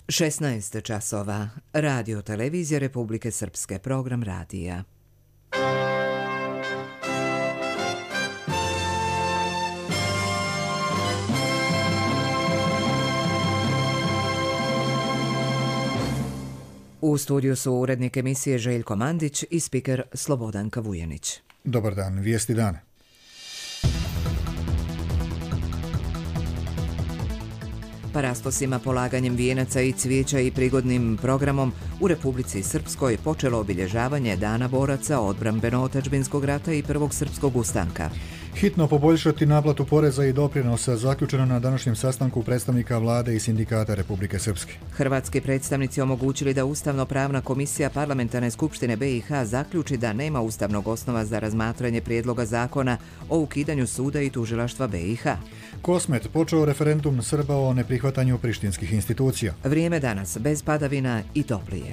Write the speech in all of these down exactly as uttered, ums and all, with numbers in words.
šesnaest časova. Radio televizija Republike Srpske, program radija. U studiju su urednik emisije Željko Mandić i spiker Slobodanka Vujanić. Dobar dan, vijesti dana. Parastosima, polaganjem vijenaca i cvijeća i prigodnim programom u Republici Srpskoj počelo obilježavanje Dana boraca odbrambeno-otadžbinskog rata i prvog srpskog ustanka. Hitno poboljšati naplatu poreza i doprinosa, zaključeno na današnjem sastanku predstavnika vlade i sindikata Republike Srpske. Hrvatski predstavnici omogućili da Ustavno-pravna komisija Parlamentarne skupštine B i H zaključi da nema ustavnog osnova za razmatranje prijedloga zakona o ukidanju suda i tužilaštva B i H. Kosmet počeo referendum Srba o neprihvatanju prištinskih institucija. Vrijeme danas bez padavina i toplije.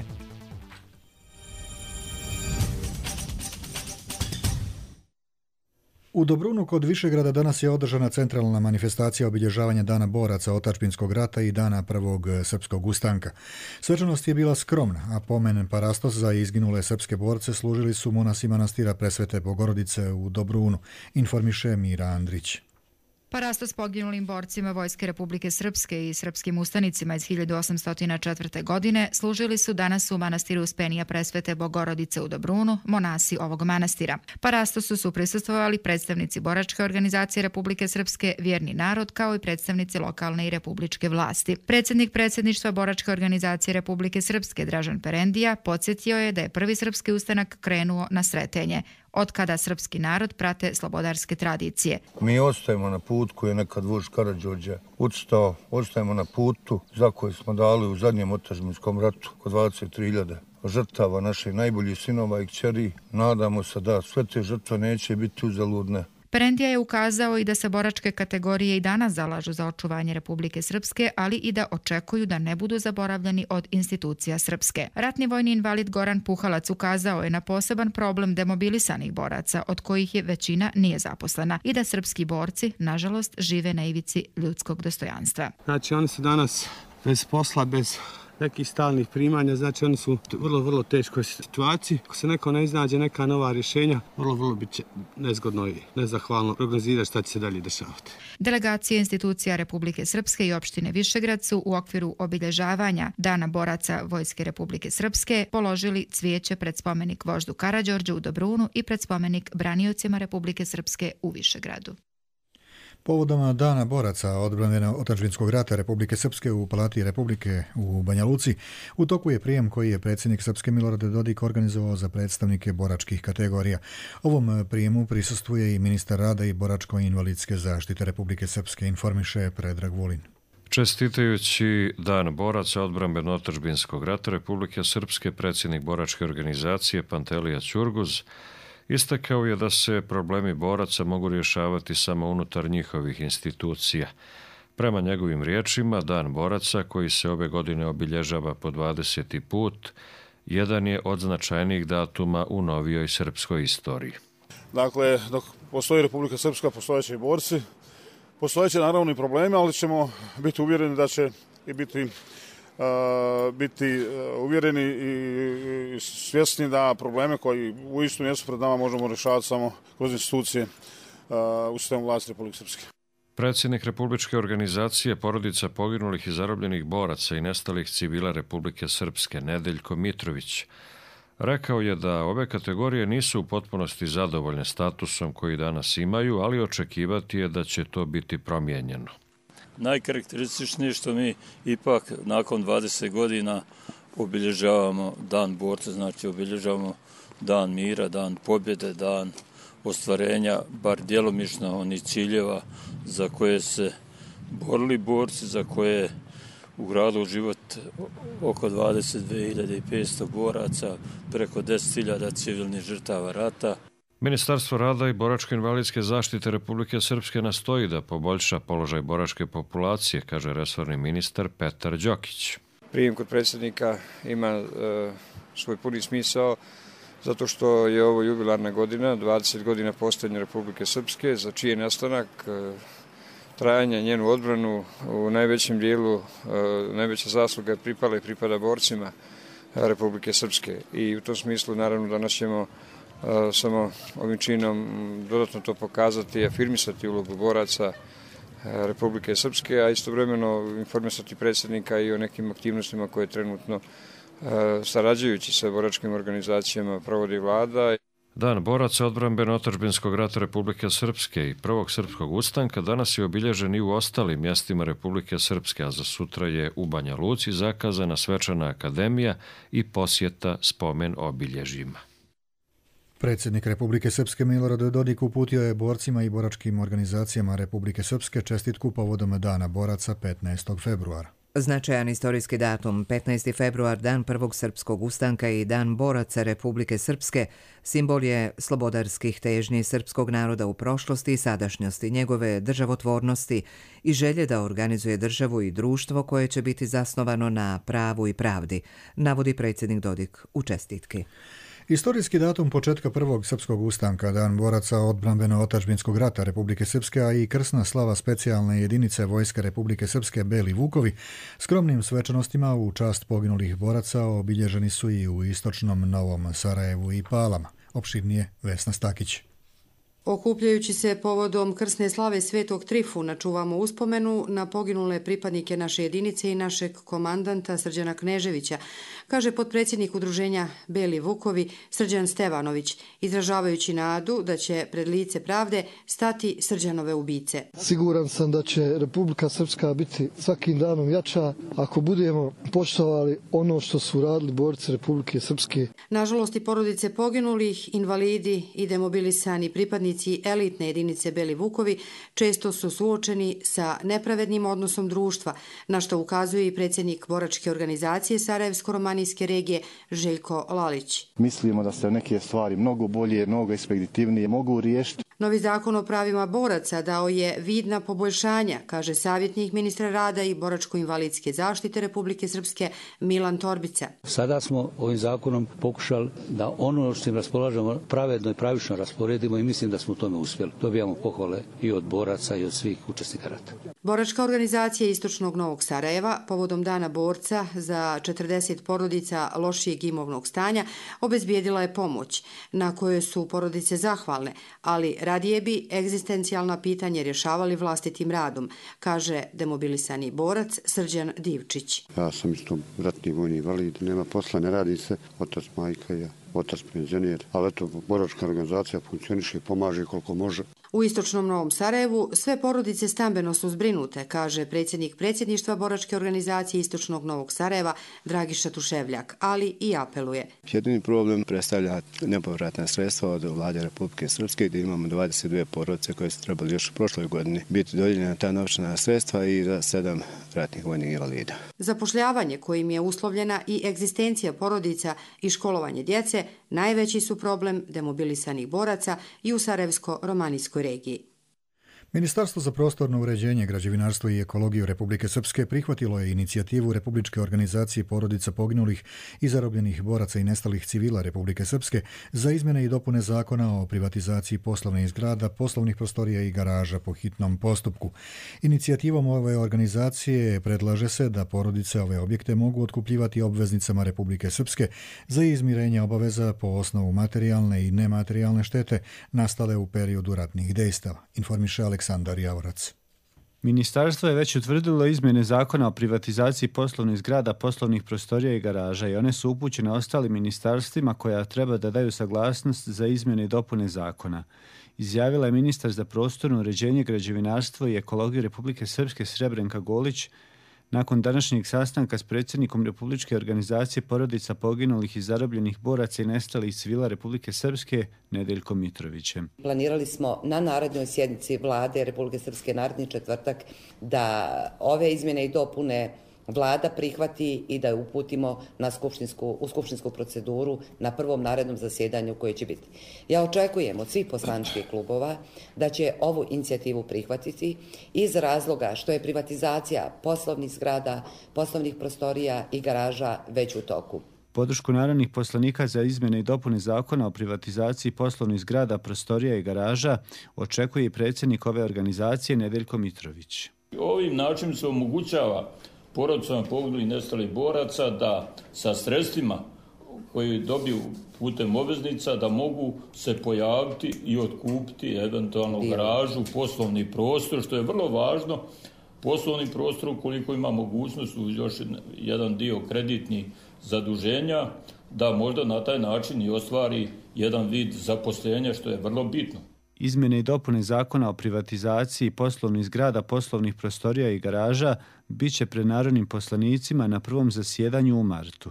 U Dobrunu kod Višegrada danas je održana centralna manifestacija obilježavanja Dana boraca otadžbinskog rata i Dana prvog srpskog ustanka. Svečanost je bila skromna, a pomen parastos za izginule srpske borce služili su monasi manastira Presvete Bogorodice u Dobrunu, informiše Mira Andrić. Parastos poginulim borcima Vojske Republike Srpske i srpskim ustanicima iz hiljadu osamsto četvrte. godine služili su danas u manastiru Uspenija Presvete Bogorodice u Dobrunu, monasi ovog manastira. Parastosu su prisustvovali predstavnici boračke organizacije Republike Srpske, Vjerni narod, kao i predstavnici lokalne i republičke vlasti. Predsjednik predsjedništva boračke organizacije Republike Srpske, Dražan Perendija, podsjetio je da je prvi srpski ustanak krenuo na Sretenje, od kada srpski narod prate slobodarske tradicije. Mi ostajemo na put koji je nekad vožd Karađorđe ucrtao, ostajemo na putu za koji smo dali u zadnjem otadžbinskom ratu oko dvadeset tri hiljade žrtava naših najboljih sinova i kćeri. Nadamo se da sve te žrtve neće biti uzaludne. Perendija je ukazao i da se boračke kategorije i danas zalažu za očuvanje Republike Srpske, ali i da očekuju da ne budu zaboravljeni od institucija Srpske. Ratni vojni invalid Goran Puhalac ukazao je na poseban problem demobilisanih boraca, od kojih je većina nije zaposlena, i da srpski borci, nažalost, žive na ivici ljudskog dostojanstva. Znači, oni su danas bez posla, bez nekih stalnih primanja, znači oni su u vrlo, vrlo teškoj situaciji. Ako se neko ne iznađe neka nova rješenja, vrlo, vrlo bit će nezgodno i nezahvalno prognozirati šta će se dalje dešavati. Delegacije institucija Republike Srpske i opštine Višegrad su u okviru obilježavanja Dana boraca Vojske Republike Srpske položili cvijeće pred spomenik voždu Karađorđu u Dobrunu i pred spomenik braniocima Republike Srpske u Višegradu. Povodom Dana boraca odbrambeno-otadžbinskog rata Republike Srpske u Palati Republike u Banja Luci, u toku je prijem koji je predsjednik Srpske Milorad Dodik organizovao za predstavnike boračkih kategorija. Ovom prijemu prisustvuje i ministar rada i boračko-invalidske zaštite Republike Srpske, informiše Predrag Vulin. Čestitajući Dan boraca odbrambeno-otadžbinskog rata Republike Srpske, predsjednik boračke organizacije Pantelija Ćurguz istakao je da se problemi boraca mogu rješavati samo unutar njihovih institucija. Prema njegovim riječima, Dan boraca, koji se ove godine obilježava po dvadeseti put, jedan je od značajnijih datuma u novijoj srpskoj istoriji. Dakle, dok postoji Republika Srpska, postojeće i borci, postojeće naravno i problemi, ali ćemo biti uvjereni da će i biti Uh, biti uh, uvjereni i, i svjesni da probleme koji uistinu jesu pred nama možemo rješavati samo kroz institucije uh, u sistemu vlasti Republike Srpske. Predsjednik Republičke organizacije porodica poginulih i zarobljenih boraca i nestalih civila Republike Srpske, Nedeljko Mitrović, rekao je da ove kategorije nisu u potpunosti zadovoljne statusom koji danas imaju, ali očekivati je da će to biti promijenjeno. Najkarakterističnije što mi ipak nakon dvadeset godina obilježavamo Dan borca, znači obilježavamo Dan mira, Dan pobjede, Dan ostvarenja, bar djelomično onih ciljeva za koje se borili borci, za koje ugradilo u život oko dvadeset dvije hiljade petsto boraca, preko deset hiljada civilnih žrtava rata. Ministarstvo rada i boračko-invalidske zaštite Republike Srpske nastoji da poboljša položaj boračke populacije, kaže resorni ministar Petar Đokić. Prijem kod predsjednika ima e, svoj puni smisao zato što je ovo jubilarna godina, dvadeset godina postojanja Republike Srpske, za čiji nastanak e, trajanja, njenu odbranu. U najvećem dijelu najveća zasluga pripala i pripada borcima Republike Srpske i u tom smislu naravno danas ćemo samo ovim činom dodatno to pokazati i afirmisati ulogu boraca Republike Srpske, a istovremeno informisati predsjednika i o nekim aktivnostima koje trenutno sarađujući sa boračkim organizacijama provodi vlada. Dan boraca odbrambeno-otadžbinskog rata Republike Srpske i prvog srpskog ustanka danas je obilježen i u ostalim mjestima Republike Srpske, a za sutra je u Banja Luci zakazana svečana akademija i posjeta spomen obilježjima. Predsjednik Republike Srpske Milorad Dodik uputio je borcima i boračkim organizacijama Republike Srpske čestitku povodom Dana boraca petnaestog februara. Značajan istorijski datum, petnaesti februar, dan prvog srpskog ustanka i dan boraca Republike Srpske, simbol je slobodarskih težnji srpskog naroda u prošlosti i sadašnjosti, njegove državotvornosti i želje da organizuje državu i društvo koje će biti zasnovano na pravu i pravdi, navodi predsjednik Dodik u čestitki. Istorijski datum početka prvog srpskog ustanka, dan boraca odbrambeno-otadžbinskog rata Republike Srpske, a i krsna slava specijalne jedinice Vojske Republike Srpske Beli Vukovi, skromnim svečanostima u čast poginulih boraca obilježeni su i u istočnom Novom Sarajevu i Palama. Opširnije Vesna Stakić. Okupljajući se povodom krsne slave Svetog Trifuna čuvamo uspomenu na poginule pripadnike naše jedinice i našeg komandanta Srđana Kneževića, kaže potpredsjednik udruženja Beli Vukovi Srđan Stevanović, izražavajući nadu da će pred lice pravde stati Srđanove ubice. Siguran sam da će Republika Srpska biti svakim danom jača ako budemo poštovali ono što su radili borci Republike Srpske. Nažalost i porodice poginulih, invalidi i demobilisani pripadnici elitne jedinice Beli Vukovi često su suočeni sa nepravednim odnosom društva, na što ukazuje i predsjednik boračke organizacije Sarajevsko-romanijske regije Željko Lalić. Mislimo da se neke stvari mnogo bolje, mnogo ekspeditivnije mogu riješiti. Novi zakon o pravima boraca dao je vidna poboljšanja, kaže savjetnik ministra rada i boračko-invalidske zaštite Republike Srpske Milan Torbica. Sada smo ovim zakonom pokušali da ono što im raspolažemo pravedno i pravično rasporedimo i mislim da smo u tome uspjeli. Dobijamo pohvale i od boraca i od svih učesnika rata. Boračka organizacija Istočnog Novog Sarajeva povodom Dana borca za četrdeset porodica lošijeg imovnog stanja obezbijedila je pomoć, na kojoj su porodice zahvalne, ali radije bi egzistencijalna pitanja rješavali vlastitim radom, kaže demobilisani borac Srđan Divčić. Ja sam isto ratni vojni invalid, nema posla, ne radi se, otac, majka i ja. Otac penzioner, ali eto, boračka organizacija funkcioniše i pomaže koliko može. U Istočnom Novom Sarajevu sve porodice stambeno su zbrinute, kaže predsjednik predsjedništva boračke organizacije Istočnog Novog Sarajeva Dragiša Tuševljak, ali i apeluje. Jedini problem predstavlja nepovratna sredstva od vlade Republike Srpske, gdje imamo dvadeset dvije porodice koje su trebali još u prošloj godini biti dodijeljena ta novčana sredstva i za sedam ratnih vojnih invalida. Zapošljavanje kojim je uslovljena i egzistencija porodica i školovanje djece najveći su problem demobilisanih boraca i u Sarajevsko-romanijskoj regiji. Ministarstvo za prostorno uređenje, građevinarstvo i ekologiju Republike Srpske prihvatilo je inicijativu Republičke organizacije porodica poginulih i zarobljenih boraca i nestalih civila Republike Srpske za izmjene i dopune zakona o privatizaciji poslovnih zgrada, poslovnih prostorija i garaža po hitnom postupku. Inicijativom ove organizacije predlaže se da porodice ove objekte mogu otkupljivati obveznicama Republike Srpske za izmirenje obaveza po osnovu materijalne i nematerijalne štete nastale u periodu ratnih dejstava, informiše Aleksandar Javorac. Ministarstvo je već utvrdilo izmjene zakona o privatizaciji poslovnih zgrada, poslovnih prostorija i garaža i one su upućene ostalim ministarstvima koja treba da daju saglasnost za izmjene i dopune zakona. Izjavila je ministar za prostorno uređenje, građevinarstvo i ekologiju Republike Srpske Srebrenka Golić nakon današnjeg sastanka s predsjednikom Republičke organizacije porodica poginulih i zarobljenih boraca i nestalih civila Republike Srpske Nedeljkom Mitrovićem. Planirali smo na narednoj sjednici vlade Republike Srpske naredni četvrtak da ove izmjene i dopune vlada prihvati i da je uputimo na skupštinsku, u skupštinsku proceduru na prvom narednom zasjedanju koje će biti. Ja očekujem od svih poslaničkih klubova da će ovu inicijativu prihvatiti iz razloga što je privatizacija poslovnih zgrada, poslovnih prostorija i garaža već u toku. Podršku narodnih poslanika za izmjene i dopune zakona o privatizaciji poslovnih zgrada, prostorija i garaža očekuje i predsjednik ove organizacije Nedeljko Mitrović. Ovim načinom se omogućava porodicama poginulih i nestalih boraca da sa sredstvima koji dobiju putem obveznica da mogu se pojaviti i otkupiti eventualno garažu, poslovni prostor, što je vrlo važno. Poslovni prostor ukoliko ima mogućnost uz još jedan dio kreditnih zaduženja, da možda na taj način i ostvari jedan vid zaposlenja, što je vrlo bitno. Izmjene i dopune zakona o privatizaciji poslovnih zgrada, poslovnih prostorija i garaža bit će pred narodnim poslanicima na prvom zasjedanju u martu.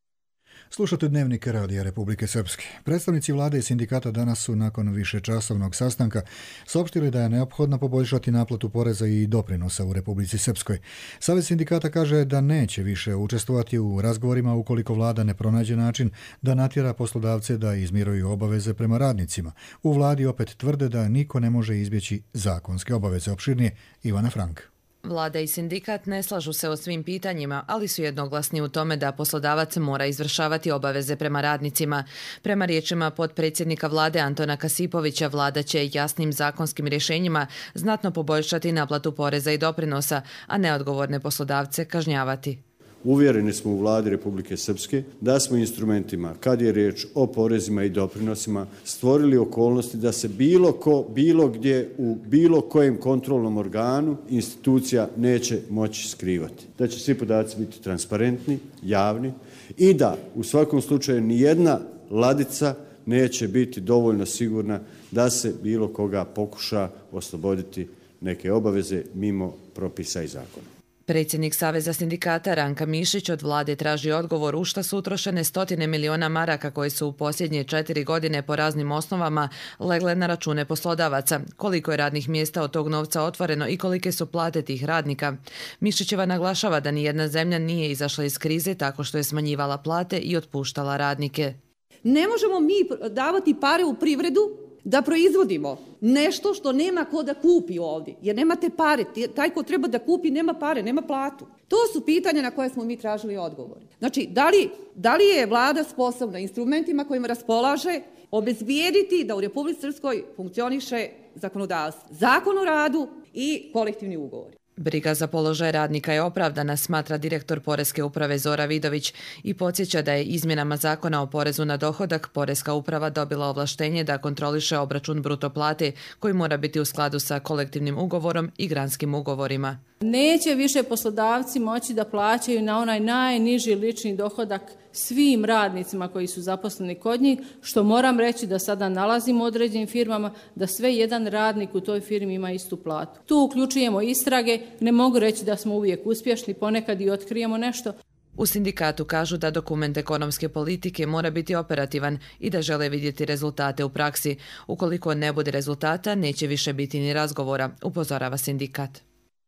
Slušate Dnevnik Radija Republike Srpske. Predstavnici vlade i sindikata danas su nakon višečasovnog sastanka saopštili da je neophodno poboljšati naplatu poreza i doprinosa u Republici Srpskoj. Savez sindikata kaže da neće više učestvovati u razgovorima ukoliko vlada ne pronađe način da natjera poslodavce da izmiruju obaveze prema radnicima. U vladi opet tvrde da niko ne može izbjeći zakonske obaveze. Opširnije Ivana Frank. Vlada i sindikat ne slažu se o svim pitanjima, ali su jednoglasni u tome da poslodavac mora izvršavati obaveze prema radnicima. Prema riječima potpredsjednika vlade Antona Kasipovića, vlada će jasnim zakonskim rješenjima znatno poboljšati naplatu poreza i doprinosa, a neodgovorne poslodavce kažnjavati. Uvjereni smo u vladi Republike Srpske da smo instrumentima, kad je riječ o porezima i doprinosima, stvorili okolnosti da se bilo ko, bilo gdje, u bilo kojem kontrolnom organu institucija neće moći skrivati. Da će svi podaci biti transparentni, javni i da u svakom slučaju nijedna ladica neće biti dovoljno sigurna da se bilo koga pokuša osloboditi neke obaveze mimo propisa i zakona. Predsjednik Saveza sindikata Ranka Mišić od vlade traži odgovor u šta su utrošene stotine miliona maraka koje su u posljednje četiri godine po raznim osnovama legle na račune poslodavaca, koliko je radnih mjesta od tog novca otvoreno i kolike su plate tih radnika. Mišićeva naglašava da nijedna zemlja nije izašla iz krize tako što je smanjivala plate i otpuštala radnike. Ne možemo mi davati pare u privredu da proizvodimo nešto što nema ko da kupi ovdje, jer nemate pare, taj ko treba da kupi nema pare, nema platu. To su pitanja na koje smo mi tražili odgovor. Znači, da li, da li je vlada sposobna instrumentima kojima raspolaže obezbijediti da u Republici Srpskoj funkcioniše zakonodavstvo, zakon o radu i kolektivni ugovori. Briga za položaj radnika je opravdana, smatra direktor Poreske uprave Zora Vidović i podsjeća da je izmjenama zakona o porezu na dohodak Poreska uprava dobila ovlaštenje da kontroliše obračun bruto plate koji mora biti u skladu sa kolektivnim ugovorom i granskim ugovorima. Neće više poslodavci moći da plaćaju na onaj najniži lični dohodak svim radnicima koji su zaposleni kod njih, što moram reći da sada nalazimo u određenim firmama da sve jedan radnik u toj firmi ima istu platu. Tu uključujemo istrage, ne mogu reći da smo uvijek uspješni, ponekad i otkrijemo nešto. U sindikatu kažu da dokument ekonomske politike mora biti operativan i da žele vidjeti rezultate u praksi. Ukoliko ne bude rezultata, neće više biti ni razgovora, upozorava sindikat.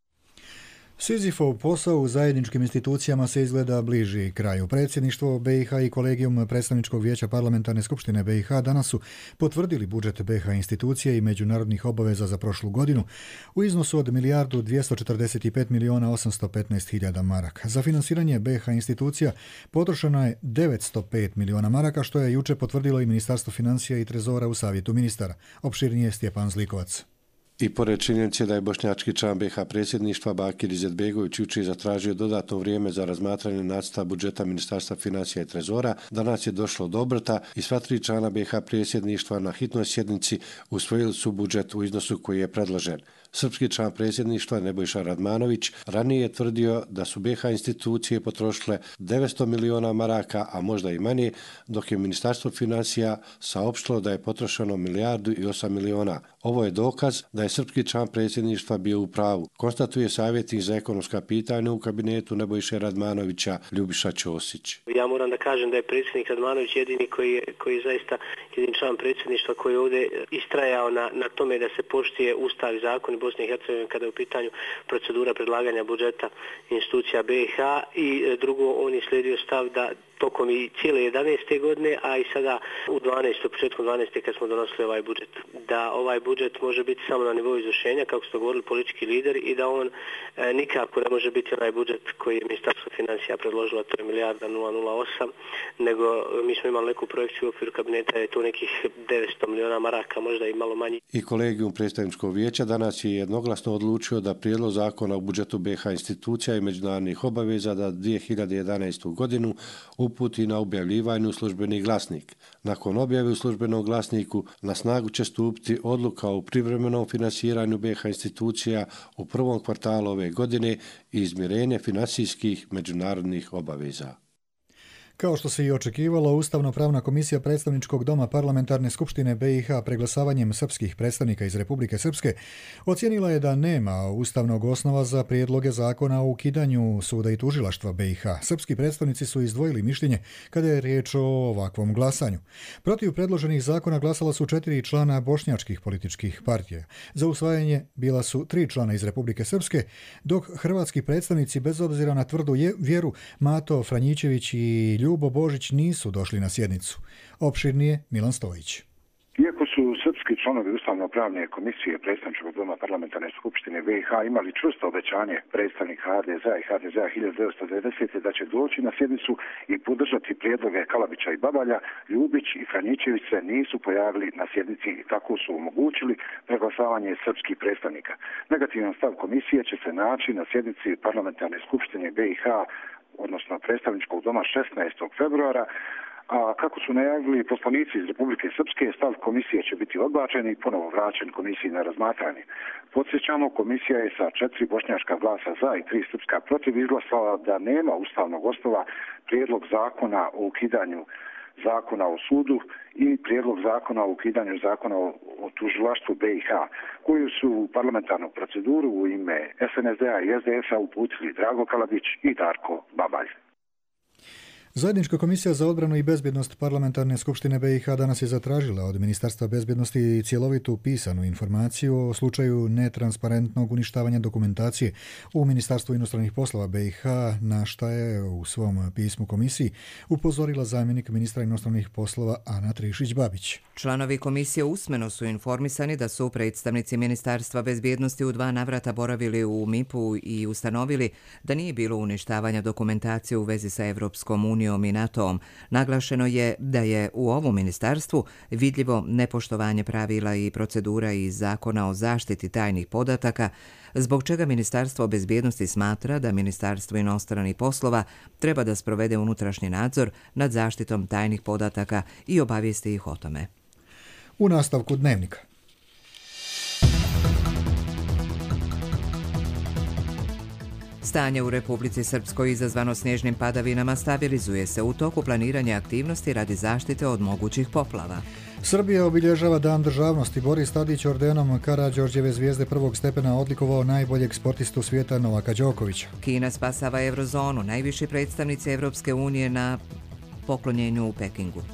Sizifov posao u zajedničkim institucijama se izgleda bliži kraju. Predsjedništvo B i H i kolegijum predstavničkog vijeća parlamentarne skupštine B i H danas su potvrdili budžet B i H institucije i međunarodnih obaveza za prošlu godinu u iznosu od milijardu dvjesto četrdeset pet miliona osamsto petnaest hiljada maraka. Za finansiranje B i H institucija potrošeno je devetsto pet miliona maraka, što je juče potvrdilo i Ministarstvo financija i trezora u savjetu ministara. Opširnije Stjepan Zlikovac. I pored činjenice da je bošnjački član B i H predsjedništva Bakir Izetbegović juče zatražio dodatno vrijeme za razmatranje nacrta budžeta Ministarstva financija i trezora, danas je došlo do obrata i sva tri člana B i H predsjedništva na hitnoj sjednici usvojili su budžet u iznosu koji je predložen. Srpski član predsjedništva Nebojša Radmanović ranije je tvrdio da su B i H institucije potrošile devetsto miliona maraka, a možda i manje, dok je Ministarstvo financija saopštilo da je potrošeno milijardu i osam miliona. Ovo je dokaz da je srpski član predsjedništva bio u pravu, konstatuje savjetnik za ekonomska pitanja u kabinetu Nebojše Radmanovića Ljubiša Ćosić. Ja moram da kažem da je predsjednik Radmanović jedini koji je, koji je zaista jedin član predsjedništva koji je ovdje istrajao na, na tome da se poštuje Ustav i zakon Bosne i Hercegovine kada je u pitanju procedura predlaganja budžeta institucija B i H i drugo, on je slijedio stav da tokom i cijele jedanaeste godine, a i sada u dvanaestoj početkom dvanaeste kad smo donosili ovaj budžet. Da ovaj budžet može biti samo na nivou izvršenja, kako su to govorili politički lideri, i da on e, nikako ne može biti onaj budžet koji je Ministarstvo financija predložilo, to je milijarda nula nula osam, nego mi smo imali neku projekciju u okviru kabineta, je to nekih devetsto miliona maraka, možda i malo manji. I kolegijum predstavničkog vijeća danas je jednoglasno odlučio da prijedlog zakona o budžetu B iH institucija i međunarodnih obaveza da dvije hiljade jedanaestu godinu uputi na objavljivanje u službeni glasnik. Nakon objave u službenom glasniku na snagu će stupiti odluka o privremenom finansiranju B iH institucija u prvom kvartalu ove godine i izmirenje financijskih međunarodnih obaveza. Kao što se i očekivalo, Ustavno-pravna komisija Predstavničkog doma Parlamentarne skupštine B iH preglasavanjem srpskih predstavnika iz Republike Srpske ocijenila je da nema ustavnog osnova za prijedloge zakona o ukidanju suda i tužilaštva B iH. Srpski predstavnici su izdvojili mišljenje kada je riječ o ovakvom glasanju. Protiv predloženih zakona glasala su četiri člana bošnjačkih političkih partija. Za usvajanje bila su tri člana iz Republike Srpske, dok hrvatski predstavnici, bez obzira na tvrdu vjeru, Mato Franjićević i Ljubo Božić nisu došli na sjednicu. Opširnije Milan Stojić. Iako su srpski članovi Ustavno-pravne komisije Predstavničkog doma Parlamentarne skupštine B iH imali čvrsto obećanje predstavnika H D Z-a i H D Z-a hiljadu devetsto devedesete. da će doći na sjednicu i podržati prijedloge Kalabića i Babalja, Ljubić i Franjićević se nisu pojavili na sjednici i tako su omogućili preglasavanje srpskih predstavnika. Negativan stav komisije će se naći na sjednici Parlamentarne skupštine B iH, odnosno predstavničkog doma šesnaestog februara, a kako su najavili poslanici iz Republike Srpske, stav komisije će biti odbačen i ponovo vraćen komisiji na razmatranje. Podsjećamo, komisija je sa četiri bošnjačka glasa za i tri srpska protiv izglasala da nema ustavnog osnova prijedlog zakona o ukidanju zakona o sudu i prijedlog zakona o ukidanju zakona o, o tužilaštvu B iH, koju su u parlamentarnu proceduru u ime S N S D-a i S D S-a uputili Drago Kalabić i Darko Babalj. Zajednička komisija za odbranu i bezbjednost Parlamentarne skupštine B iH danas je zatražila od Ministarstva bezbjednosti cjelovitu pisanu informaciju o slučaju netransparentnog uništavanja dokumentacije u Ministarstvu inostranih poslova B iH, na šta je u svom pismu komisiji upozorila zamjenik ministra inostranih poslova Ana Trišić-Babić. Članovi komisije usmeno su informisani da su predstavnici Ministarstva bezbjednosti u dva navrata boravili u M I P-u i ustanovili da nije bilo uništavanja dokumentacije u vezi sa Evropskom unijom i NATO-om. Naglašeno je da je u ovom ministarstvu vidljivo nepoštovanje pravila i procedura iz Zakona o zaštiti tajnih podataka, zbog čega Ministarstvo bezbjednosti smatra da Ministarstvo inostranih poslova treba da sprovede unutrašnji nadzor nad zaštitom tajnih podataka i obavijesti ih o tome. U nastavku dnevnika. Stanje u Republici Srpskoj izazvano snježnim padavinama stabilizuje se u toku planiranja aktivnosti radi zaštite od mogućih poplava. Srbija obilježava Dan državnosti. Boris Tadić ordenom Karađorđeve zvijezde prvog stepena odlikovao najboljeg sportistu svijeta Novaka Đokovića. Kina spasava eurozonu, najviši predstavnici Evropske unije na poklonjenju u Pekingu.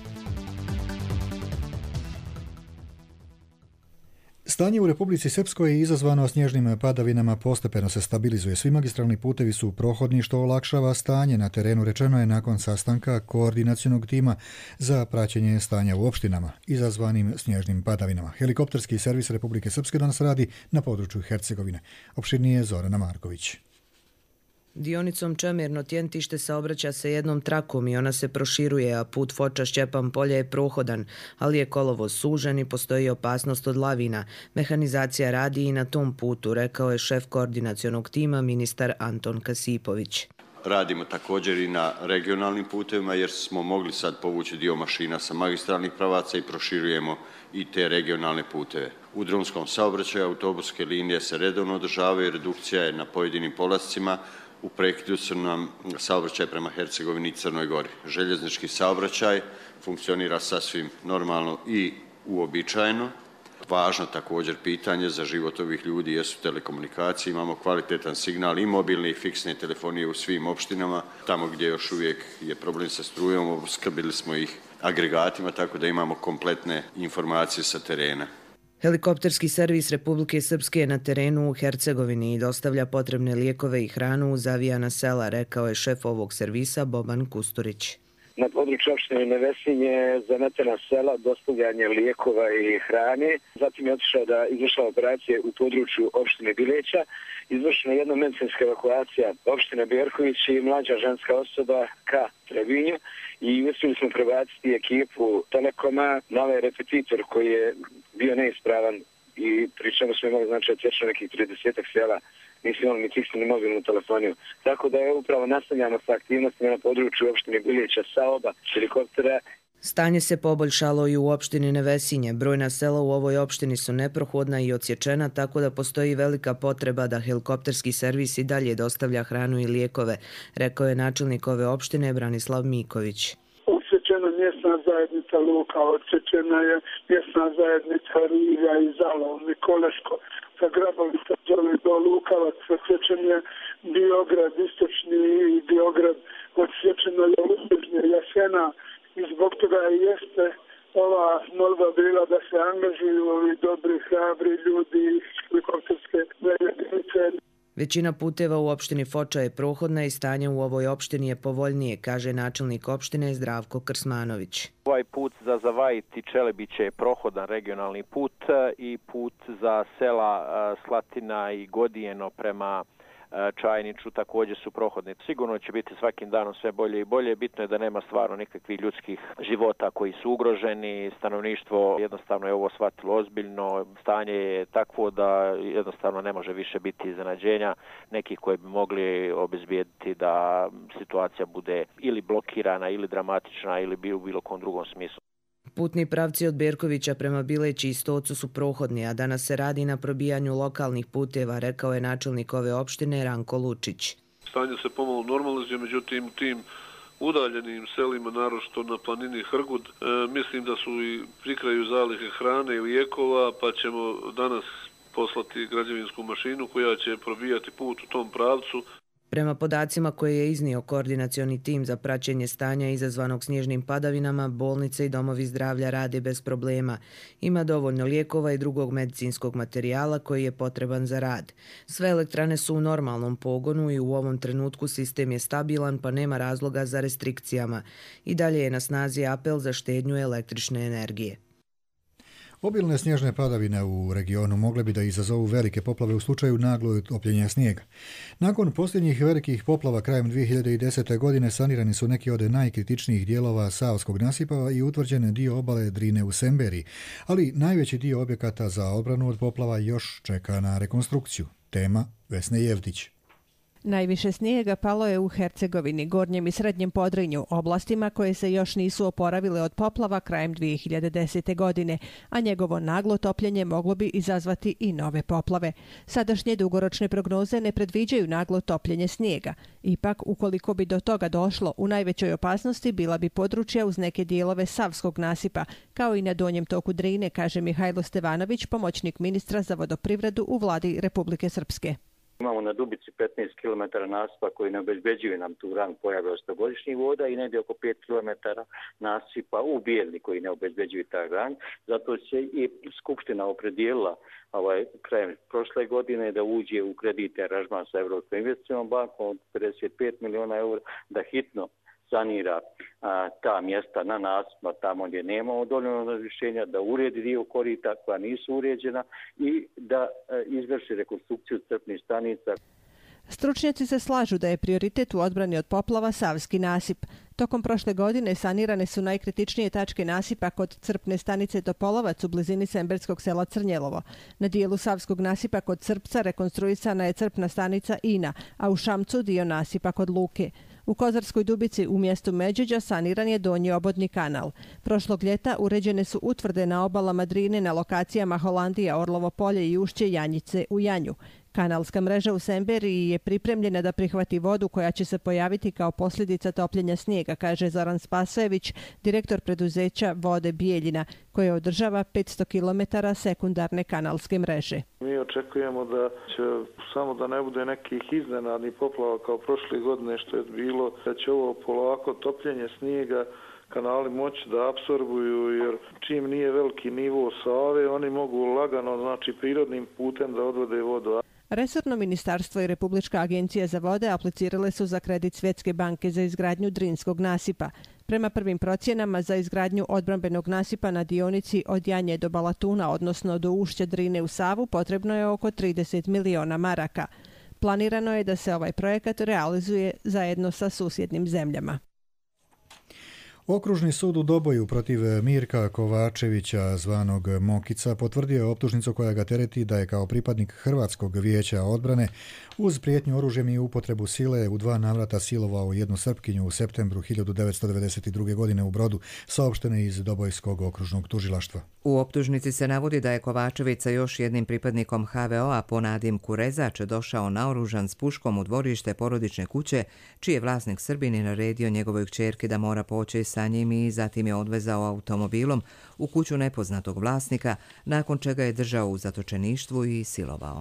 Stanje u Republici Srpskoj je izazvano snježnim padavinama, postepeno se stabilizuje. Svi magistralni putevi su prohodni, što olakšava stanje na terenu, rečeno je nakon sastanka koordinacionog tima za praćenje stanja u opštinama izazvanim snježnim padavinama. Helikopterski servis Republike Srpske danas radi na području Hercegovine. Opširnije Zorana Marković. Dionicom Čemirno-Tjentište saobraća se jednom trakom i ona se proširuje, a put Foča-Šćepan polje je prohodan, ali je kolovoz sužen i postoji opasnost od lavina. Mehanizacija radi i na tom putu, rekao je šef koordinacionog tima ministar Anton Kasipović. Radimo također i na regionalnim putevima jer smo mogli sad povući dio mašina sa magistralnih pravaca i proširujemo i te regionalne puteve. U drumskom saobraćaju autobuske linije se redovno održavaju, redukcija je na pojedinim polazcima. U prekidu su nam saobraćaj prema Hercegovini i Crnoj Gori. Željeznički saobraćaj funkcionira sasvim normalno i uobičajeno. Važno također pitanje za život ovih ljudi jesu telekomunikacije. Imamo kvalitetan signal i mobilne i fiksne telefonije u svim opštinama. Tamo gdje još uvijek je problem sa strujom, opskrbili smo ih agregatima, tako da imamo kompletne informacije sa terena. Helikopterski servis Republike Srpske je na terenu u Hercegovini i dostavlja potrebne lijekove i hranu u zavijana sela, rekao je šef ovog servisa Boban Kusturić. na području opštine Nevesinje zametena sela, dostavljanje lijekova i hrane. Zatim je otišao da izvršava operacije u području opštine Bileća. Izvršena je jedna medicinska evakuacija opštine Berković i mlađa ženska osoba ka Trebinju i uspjeli smo prebaciti ekipu Telekoma na ovaj repetitor koji je bio neispravan i pri čemu smo imali znači odsječeno nekih tridesetak sela, nismo imali ni fiksnu ni mobilnu telefoniju. Tako da je upravo nastavljamo sa aktivnostima na području opštine Bileća sa oba helikoptera. Stanje se poboljšalo i u opštini Nevesinje. Brojna sela u ovoj opštini su neprohodna i odsječena, tako da postoji velika potreba da helikopterski servis i dalje dostavlja hranu i lijekove, rekao je načelnik ove opštine Branislav Miković. Odsječena mjesna zajednica Luka, odsječena je mjesna zajednica Riga i Zala, Mikoleško, sa Grabovica do Lukavac, odsječen je Biograd, istočni i Biograd, odsječena je Ustižnje, Jasena, i zbog toga jeste ova molba bila da se angažuju ovi dobri, hrabri ljudi iz helikopterske jedinice. Većina puteva u opštini Foča je prohodna i stanje u ovoj opštini je povoljnije, kaže načelnik opštine Zdravko Krsmanović. Ovaj put za Zavajit i Čelebić je prohodan regionalni put i put za sela Slatina i Godijeno prema Čajniču također su prohodni. Sigurno će biti svakim danom sve bolje i bolje. Bitno je da nema stvarno nikakvih ljudskih života koji su ugroženi. Stanovništvo jednostavno je ovo shvatilo ozbiljno. Stanje je takvo da jednostavno ne može više biti iznenađenja nekih koji bi mogli obezbijediti da situacija bude ili blokirana ili dramatična ili bi u bilo kom drugom smislu. Putni pravci od Berkovića prema Bileći i Stocu su prohodni, a danas se radi na probijanju lokalnih puteva, rekao je načelnik ove opštine Ranko Lučić. Stanje se pomalo normalizuje, međutim u tim udaljenim selima, naročito na planini Hrgud, e, mislim da su i pri kraju zalihe hrane i lijekova, pa ćemo danas poslati građevinsku mašinu koja će probijati put u tom pravcu. Prema podacima koje je iznio koordinacioni tim za praćenje stanja izazvanog snježnim padavinama, bolnice i domovi zdravlja rade bez problema. Ima dovoljno lijekova i drugog medicinskog materijala koji je potreban za rad. Sve elektrane su u normalnom pogonu i u ovom trenutku sistem je stabilan pa nema razloga za restrikcijama. I dalje je na snazi apel za štednju električne energije. Obilne snježne padavine u regionu mogle bi da izazovu velike poplave u slučaju naglog topljenja snijega. Nakon posljednjih velikih poplava krajem dvije hiljade desete. godine sanirani su neki od najkritičnijih dijelova Savskog nasipa i utvrđen dio obale Drine u Semberiji, ali najveći dio objekata za odbranu od poplava još čeka na rekonstrukciju. Tema Vesne Jevdić. Najviše snijega palo je u Hercegovini, Gornjem i Srednjem Podrinju, oblastima koje se još nisu oporavile od poplava krajem dvije hiljade desete. godine, a njegovo naglo topljenje moglo bi izazvati i nove poplave. Sadašnje dugoročne prognoze ne predviđaju naglo topljenje snijega. Ipak, ukoliko bi do toga došlo, u najvećoj opasnosti bila bi područja uz neke dijelove Savskog nasipa, kao i na donjem toku Drine, kaže Mihajlo Stevanović, pomoćnik ministra za vodoprivredu u vladi Republike Srpske. Imamo na Dubici petnaest kilometara nasipa koji ne obezbeđuje nam tu rang pojave ostogodišnjih voda i negdje oko pet kilometara nasipa u Bijelni koji ne obezbeđuje taj rang. Zato se i Skupština opredijelila ovaj, krajem prošle godine da uđe u kredite aranžman sa Evropskom investicijom bankom od pedeset pet miliona eura da hitno sanira a, ta mjesta na nasipima tamo gdje nemamo dovoljno razrješenja, da uredi dio korita koja nisu uređena i da a, izvrši rekonstrukciju crpnih stanica. Stručnjaci se slažu da je prioritet u odbrani od poplava Savski nasip. Tokom prošle godine sanirane su najkritičnije tačke nasipa kod crpne stanice Topolovac u blizini semberskog sela Crnjelovo. Na dijelu Savskog nasipa kod Crpca rekonstruisana je crpna stanica Ina, a u Šamcu dio nasipa kod Luke. U Kozarskoj Dubici u mjestu Međuđa saniran je donji obodni kanal. Prošlog ljeta uređene su utvrde na obalama Drine na lokacijama Holandija, Orlovo polje i ušće Janjice u Janju. Kanalska mreža u Semberiji je pripremljena da prihvati vodu koja će se pojaviti kao posljedica topljenja snijega, kaže Zoran Spasojević, direktor preduzeća Vode Bijeljina, koje održava petsto kilometara sekundarne kanalske mreže. Mi očekujemo da će, samo da ne bude nekih iznenadnih poplava kao prošle godine što je bilo, da će ovo polako topljenje snijega kanali moći da apsorbuju, jer čim nije veliki nivo Save, oni mogu lagano, znači prirodnim putem da odvode vodu. Resorno ministarstvo i Republička agencija za vode aplicirale su za kredit Svjetske banke za izgradnju Drinskog nasipa. Prema prvim procjenama za izgradnju odbrambenog nasipa na dionici od Janje do Balatuna, odnosno do ušća Drine u Savu, potrebno je oko trideset miliona maraka. Planirano je da se ovaj projekat realizuje zajedno sa susjednim zemljama. Okružni sud u Doboju protiv Mirka Kovačevića, zvanog Mokica, potvrdio je optužnicu koja ga tereti da je kao pripadnik Hrvatskog vijeća odbrane uz prijetnju oružjem i upotrebu sile u dva navrata silovao jednu Srpkinju u septembru hiljadu devetsto devedeset druge. godine u Brodu, saopštene iz Dobojskog okružnog tužilaštva. U optužnici se navodi da je Kovačević sa još jednim pripadnikom H V O-a po nadimku Rezač došao naoružan s puškom u dvorište porodične kuće, čiji je vlasnik Srbin i naredio njegovoj kćerki da mora poći sa njim i zatim je odvezao automobilom u kuću nepoznatog vlasnika, nakon čega je držao u zatočeništvu i silovao.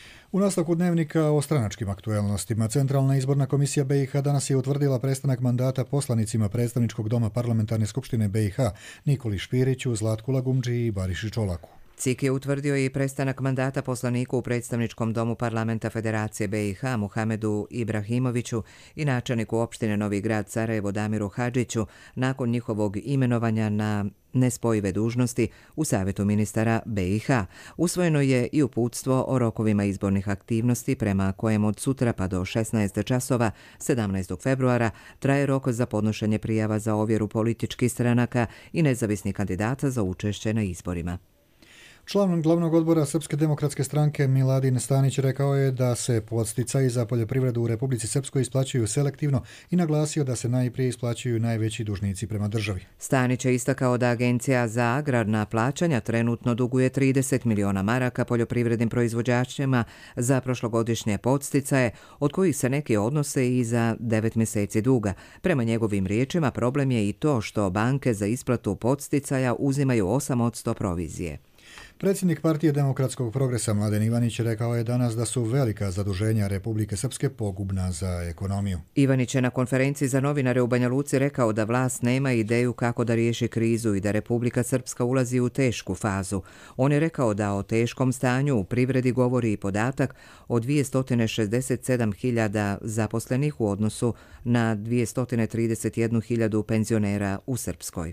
U nastavku dnevnika o stranačkim aktuelnostima, Centralna izborna komisija B i H danas je utvrdila prestanak mandata poslanicima Predstavničkog doma Parlamentarne skupštine B i H Nikoli Špiriću, Zlatku Lagumdži i Bariši Čolaku. C I K je utvrdio i prestanak mandata poslaniku u Predstavničkom domu Parlamenta Federacije B i H Muhamedu Ibrahimoviću i načelniku opštine Novi Grad Sarajevo Damiru Hadžiću nakon njihovog imenovanja na nespojive dužnosti u Savjetu ministara B i H. Usvojeno je i uputstvo o rokovima izbornih aktivnosti prema kojem od sutra pa do šesnaest časova sedamnaestog februara traje rok za podnošenje prijava za ovjeru političkih stranaka i nezavisnih kandidata za učešće na izborima. Član glavnog odbora Srpske demokratske stranke Miladin Stanić rekao je da se podsticaji za poljoprivredu u Republici Srpskoj isplaćuju selektivno i naglasio da se najprije isplaćuju najveći dužnici prema državi. Stanić je istakao da Agencija za agrarna plaćanja trenutno duguje trideset miliona maraka poljoprivrednim proizvođačima za prošlogodišnje podsticaje, od kojih se neki odnose i za devet mjeseci duga. Prema njegovim riječima, problem je i to što banke za isplatu podsticaja uzimaju osam posto provizije. Predsjednik Partije demokratskog progresa Mladen Ivanić rekao je danas da su velika zaduženja Republike Srpske pogubna za ekonomiju. Ivanić je na konferenciji za novinare u Banja Luci rekao da vlast nema ideju kako da riješi krizu i da Republika Srpska ulazi u tešku fazu. On je rekao da o teškom stanju u privredi govori i podatak o dvjesto šezdeset sedam hiljada zaposlenih u odnosu na dvjesto trideset jednu hiljadu penzionera u Srpskoj.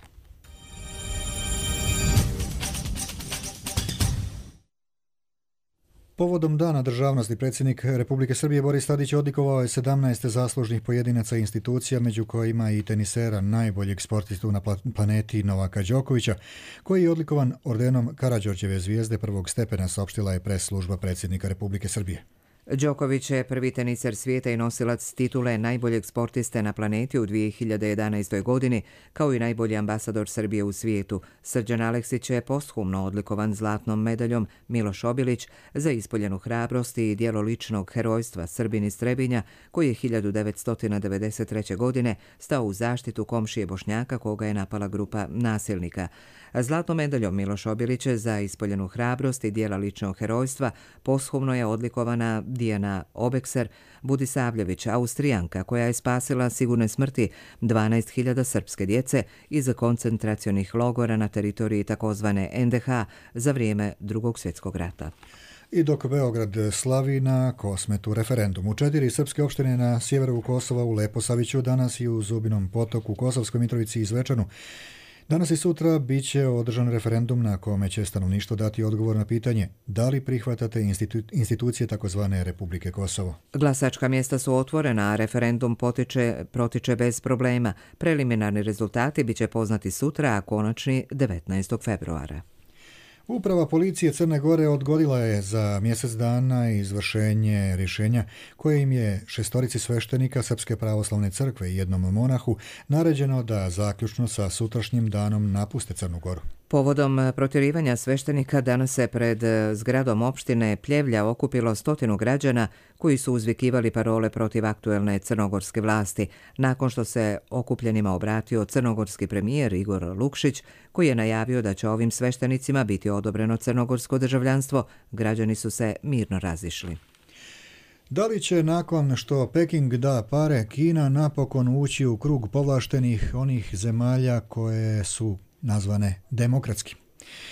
Povodom Dana državnosti predsjednik Republike Srbije Boris Tadić odlikovao je sedamnaest zaslužnih pojedinaca i institucija, među kojima i tenisera najboljeg sportistu na planeti Novaka Đokovića, koji je odlikovan ordenom Karađorđeve zvijezde prvog stepena, saopštila je pres služba predsjednika Republike Srbije. Đoković je prvi teniser svijeta i nosilac titule najboljeg sportiste na planeti u dvije hiljade jedanaestoj. godini, kao i najbolji ambasador Srbije u svijetu. Srđan Aleksić je posthumno odlikovan zlatnom medaljom Miloš Obilić za ispoljenu hrabrost i djelo ličnog herojstva Srbin iz Trebinja, koji je hiljadu devetsto devedeset treće. godine stao u zaštitu komšije Bošnjaka koga je napala grupa nasilnika. Zlatnom medaljom Miloš Obilić za ispoljenu hrabrost i djela ličnog herojstva posthumno je odlikovana Dijana Obekser Budisavljević, Austrijanka, koja je spasila sigurne smrti dvanaest hiljada srpske djece iz koncentracionih logora na teritoriji takozvane N D H za vrijeme Drugog svjetskog rata. I dok Beograd slavi na Kosmetu referendum u četiri srpske opštine na sjeveru Kosova, u Leposaviću, danas i u Zubinom Potoku, Kosovskoj Mitrovici i Zvečanu, danas i sutra bit će održan referendum na kome će stanovništvo dati odgovor na pitanje da li prihvatate institu- institucije takozvane Republike Kosovo. Glasačka mjesta su otvorena, a referendum potiče, protiče bez problema. Preliminarni rezultati bit će poznati sutra, a konačni devetnaestog februara. Uprava policije Crne Gore odgodila je za mjesec dana izvršenje rješenja koje im je šestorici sveštenika Srpske pravoslavne crkve i jednom monahu naređeno da zaključno sa sutrašnjim danom napuste Crnu Goru. Povodom protjerivanja sveštenika danas se pred zgradom opštine Pljevlja okupilo stotinu građana koji su uzvikivali parole protiv aktuelne crnogorske vlasti. Nakon što se okupljenima obratio crnogorski premijer Igor Lukšić, koji je najavio da će ovim sveštenicima biti odobreno crnogorsko državljanstvo, građani su se mirno razišli. Da li će nakon što Peking da pare, Kina napokon ući u krug povlaštenih onih zemalja koje su nazvane demokratski?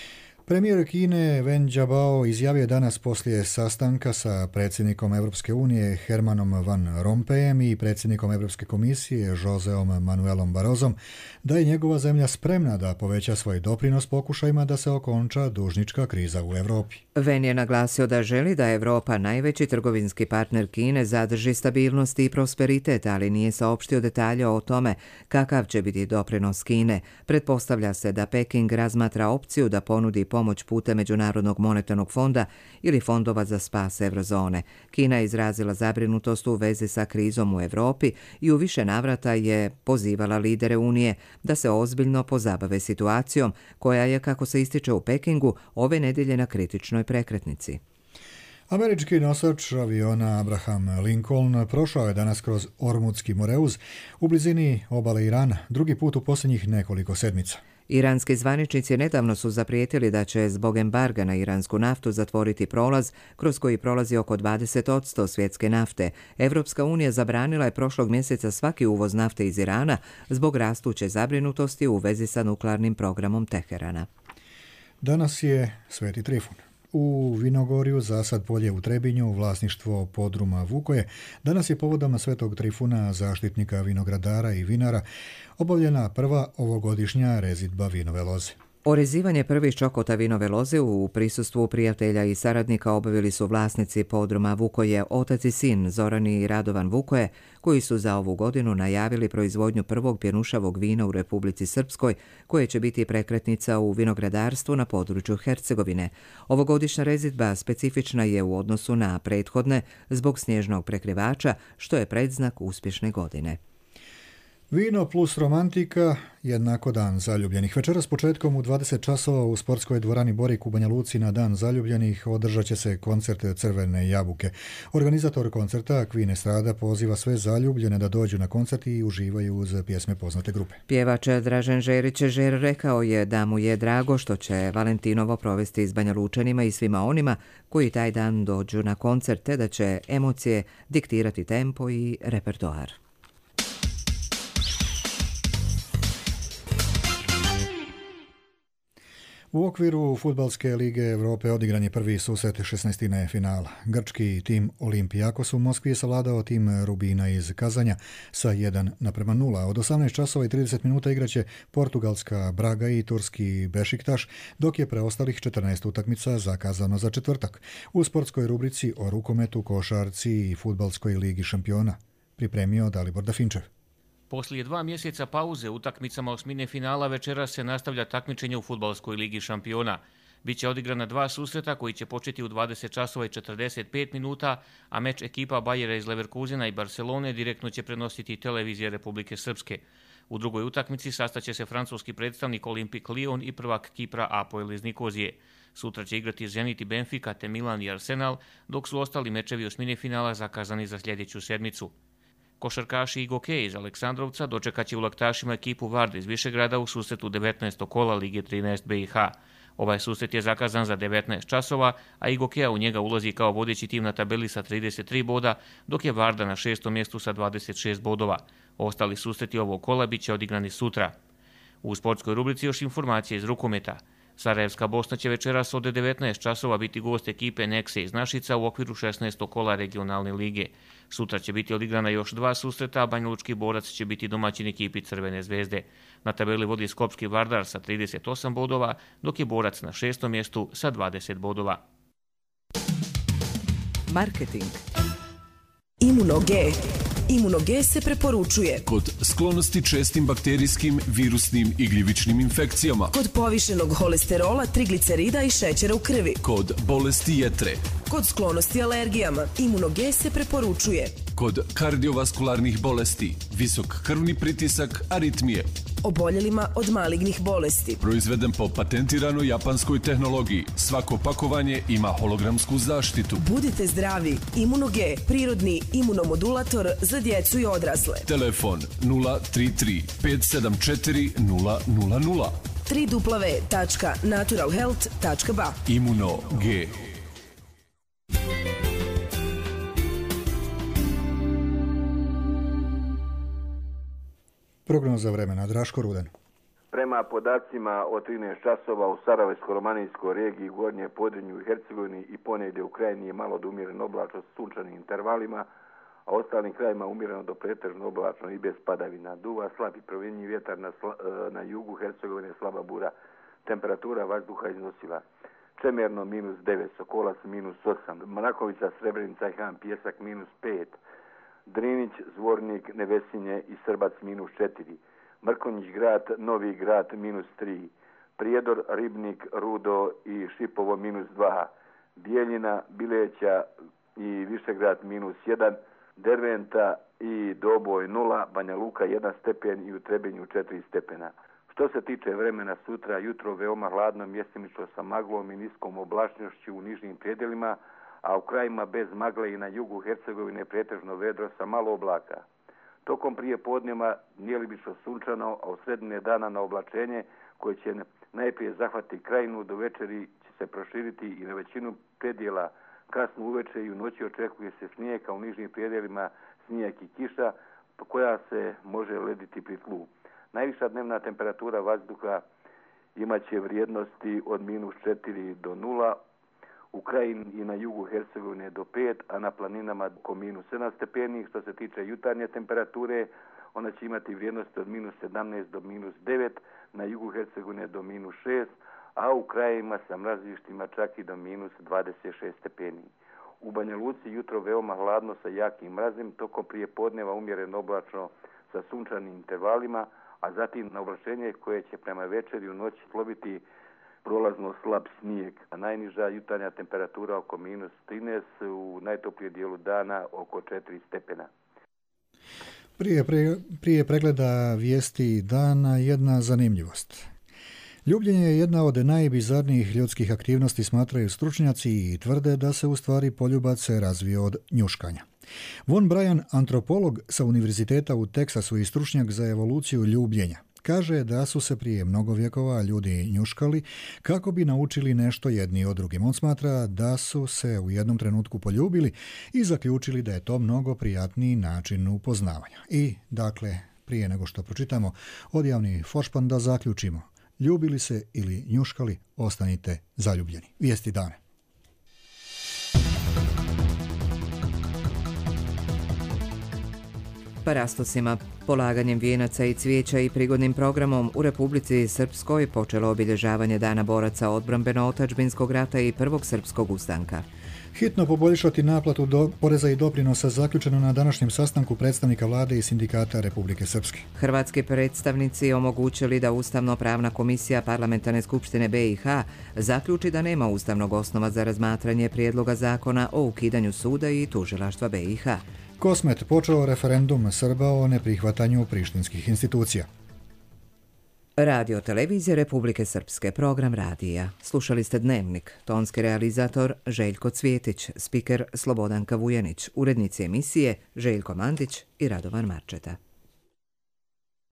Premijer Kine Wen Jiabao izjavio je danas poslije sastanka sa predsjednikom Europske unije Hermanom Van Rompuyem i predsjednikom Europske komisije Joseom Manuelom Barrosom da je njegova zemlja spremna da poveća svoj doprinos pokušajima da se okonča dužnička kriza u Europi. Wen je naglasio da želi da Europa, najveći trgovinski partner Kine, zadrži stabilnost i prosperitet, ali nije saopštio detalje o tome kakav će biti doprinos Kine. Pretpostavlja se da Peking razmatra opciju da ponudi pomoć putem Međunarodnog monetarnog fonda ili fondova za spas eurozone. Kina je izrazila zabrinutost u vezi sa krizom u Europi i u više navrata je pozivala lidere Unije da se ozbiljno pozabave situacijom koja je, kako se ističe u Pekingu, ove nedjelje na kritičnoj prekretnici. Američki nosač aviona Abraham Lincoln prošao je danas kroz Ormudski Moreuz u blizini obale Irana, drugi put u posljednjih nekoliko sedmica. Iranski zvaničnici nedavno su zaprijetili da će zbog embarga na iransku naftu zatvoriti prolaz kroz koji prolazi oko dvadeset posto svjetske nafte. Evropska unija zabranila je prošlog mjeseca svaki uvoz nafte iz Irana zbog rastuće zabrinutosti u vezi sa nuklearnim programom Teherana. Danas je Sveti Trifun. U Vinogorju, zasad polje u Trebinju, vlasništvo podruma Vukoje, danas je povodama Svetog Trifuna, zaštitnika vinogradara i vinara, obavljena prva ovogodišnja rezidba vinove loze. Orezivanje prvih čokota vinove loze u prisustvu prijatelja i saradnika obavili su vlasnici podruma Vukoje, otac i sin Zoran i Radovan Vukoje, koji su za ovu godinu najavili proizvodnju prvog pjenušavog vina u Republici Srpskoj, koje će biti prekretnica u vinogradarstvu na području Hercegovine. Ovogodišnja rezidba specifična je u odnosu na prethodne zbog snježnog prekrivača, što je predznak uspješne godine. Vino plus romantika jednako dan zaljubljenih. Večeras početkom u dvadeset časova u sportskoj dvorani Borik u Banja Luci na dan zaljubljenih održat će se koncert Crvene jabuke. Organizator koncerta Queen Estrada poziva sve zaljubljene da dođu na koncert i uživaju uz pjesme poznate grupe. Pjevač Dražen Žerić Žer rekao je da mu je drago što će Valentinovo provesti s Banja Lučanima i svima onima koji taj dan dođu na koncert, te da će emocije diktirati tempo i repertoar. U okviru Fudbalske lige Europe odigran je prvi susret šesnaestine finala. Grčki tim Olympiakos u Moskvi je savladao tim Rubina iz Kazanja sa jedan naprema nula. Od osamnaest časova i trideset minuta igraće portugalska Braga i turski Bešiktaš, dok je preostalih četrnaest utakmica zakazano za četvrtak. U sportskoj rubrici o rukometu, košarci i Fudbalskoj ligi šampiona pripremio Dalibor Dafinčev. Poslije dva mjeseca pauze utakmicama osmine finala večeras se nastavlja takmičenje u Fudbalskoj ligi šampiona. Biće odigrana dva susreta koji će početi u dvadeset časova i četrdeset pet minuta, a meč ekipa Bajera iz Leverkusena i Barcelone direktno će prenositi televizija Republike Srpske. U drugoj utakmici sastaće se francuski predstavnik Olympique Lyon i prvak Kipra Apoel iz Nikozije. Sutra će igrati Zenit i Benfica te Milan i Arsenal, dok su ostali mečevi osmine finala zakazani za sljedeću sedmicu. Košarkaši Igo Kej iz Aleksandrovca dočekat će u Laktašima ekipu Varde iz Višegrada u susretu devetnaestog kola Lige trinaest B i H. Ovaj susret je zakazan za devetnaest časova, a Igo Keja u njega ulazi kao vodeći tim na tabeli sa trideset tri boda, dok je Varda na šestom mjestu sa dvadeset šest bodova. Ostali susreti ovog kola bit će odigrani sutra. U sportskoj rubrici još informacije iz rukometa. Sarajevska Bosna će večeras od devetnaest časova biti gost ekipe Nekse iz Našica u okviru šesnaestog kola regionalne lige. Sutra će biti odigrana još dva susreta, a Banjalučki Borac će biti domaćin ekipi Crvene zvezde. Na tabeli vodi Skopski Vardar sa trideset osam bodova, dok je Borac na šestom mjestu sa dvadeset bodova. Marketing. Imuno-G. Imuno-G se preporučuje kod sklonosti čestim bakterijskim, virusnim i gljivičnim infekcijama, kod povišenog holesterola, triglicerida i šećera u krvi, kod bolesti jetre, kod sklonosti alergijama. Imuno-G se preporučuje kod kardiovaskularnih bolesti, visok krvni pritisak, aritmije, oboljelima od malignih bolesti. Proizveden po patentiranoj japanskoj tehnologiji. Svako pakovanje ima hologramsku zaštitu. Budite zdravi. Imuno-G, prirodni imunomodulator za djecu i odrasle. Telefon nula tri tri pet sedam četiri nula nula nula. w w w tačka natural health tačka b a. Imuno-G. Prognoza vremena, Draško Ruden. Prema Prema podacima od trinaest časova u Sarajevsko-romanijskoj regiji, Gornje Podrinju i Hercegovini i ponegdje u Krajini je malo do umjereno oblačno s sunčanim intervalima, a ostalim krajima umjereno do pretežno oblačno i bez padavina. Duva slabi provjenjiv vjetar na, sla, na jugu Hercegovine, slaba bura. Temperatura vazduha iznosila Čemerno minus devet, Sokolac minus osam, Mrakovica, Srebrenica i Han Pjesak minus pet, Drinić, Zvornik, Nevesinje i Srbac minus četiri, Mrkonjić grad, Novi grad minus tri, Prijedor, Ribnik, Rudo i Šipovo minus dva, Bijeljina, Bileća i Višegrad minus jedan, Derventa i Doboj nula, Banja Luka jedan stepen i u Trebinju četiri stepena. Što se tiče vremena, sutra jutro veoma hladno, mjestimično sa maglom i niskom oblačnošću u nižnim predjelima, a u krajima bez magle i na jugu Hercegovine pretežno vedro sa malo oblaka. Tokom prije podneva djelibično sunčano, a u sredine dana na oblačenje koje će najprije zahvatiti krajinu, do večeri će se proširiti i na većinu predjela. Kasno uveče i u noći očekuje se snijeg, a u nižnim predjelima snijeg i kiša koja se može lediti pri tlu. Najviša dnevna temperatura vazduha imat će vrijednosti od minus četiri do nula, u Krajini i na jugu Hercegovine do pet, a na planinama oko minus sedam stepeni. Što se tiče jutarnje temperature, ona će imati vrijednosti od minus sedamnaest do minus devet, na jugu Hercegovine do minus šest, a u krajevima sa mrazištima čak i do minus dvadeset šest stepeni. U Banja Luci jutro veoma hladno sa jakim mrazem, tokom prije podneva umjereno oblačno sa sunčanim intervalima, a zatim na oblačenje koje će prema večeri u noći slobiti prolazno slab snijeg. A najniža jutarnja temperatura oko minus trinaest, u najtoplije dijelu dana oko četiri stepena. Prije, prije, prije pregleda vijesti dana jedna zanimljivost. Ljubljenje je jedna od najbizarnijih ljudskih aktivnosti, smatraju stručnjaci i tvrde da se u stvari poljubac se razvio od njuškanja. Von Brian, antropolog sa univerziteta u Teksasu i stručnjak za evoluciju ljubljenja, kaže da su se prije mnogo vjekova ljudi njuškali kako bi naučili nešto jedni od drugim. On smatra da su se u jednom trenutku poljubili i zaključili da je to mnogo prijatniji način upoznavanja. I, dakle, prije nego što pročitamo odjavni foršpan, da zaključimo. Ljubili se ili njuškali, ostanite zaljubljeni. Vijesti dane. Parastosima, polaganjem vijenaca i cvijeća i prigodnim programom u Republici Srpskoj počelo obilježavanje Dana boraca odbrambeno-otadžbinskog rata i prvog srpskog ustanka. Hitno poboljšati naplatu do poreza i doprinosa zaključeno na današnjem sastanku predstavnika vlade i sindikata Republike Srpske. Hrvatski predstavnici omogućili da Ustavno-pravna komisija Parlamentarne skupštine B i H zaključi da nema ustavnog osnova za razmatranje prijedloga zakona o ukidanju suda i tužilaštva B i H. Kosmet počeo referendum Srba o neprihvatanju prištinskih institucija. Radio televizije Republike Srpske, program radija. Slušali ste Dnevnik, tonski realizator Željko Cvjetić, spiker Slobodanka Vujanić, urednici emisije Željko Mandić i Radovan Marčeta.